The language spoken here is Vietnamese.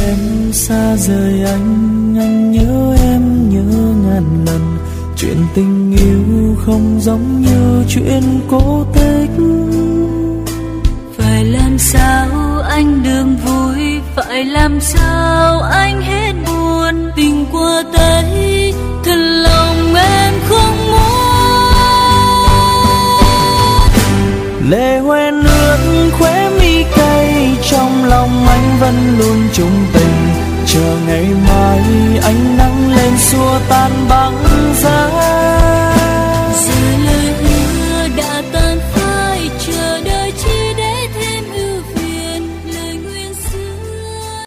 em xa rời anh nhớ em nhớ ngàn lần. Chuyện tình yêu không giống như chuyện cổ tích. Phải làm sao anh đừng vui, phải làm sao anh hết buồn. Tình qua tay thật lòng em không muốn. Lệ hoen ướt khóe mi cay, trong lòng anh vẫn luôn chung tình. Chờ ngày mai ánh nắng lên xua tan băng giá.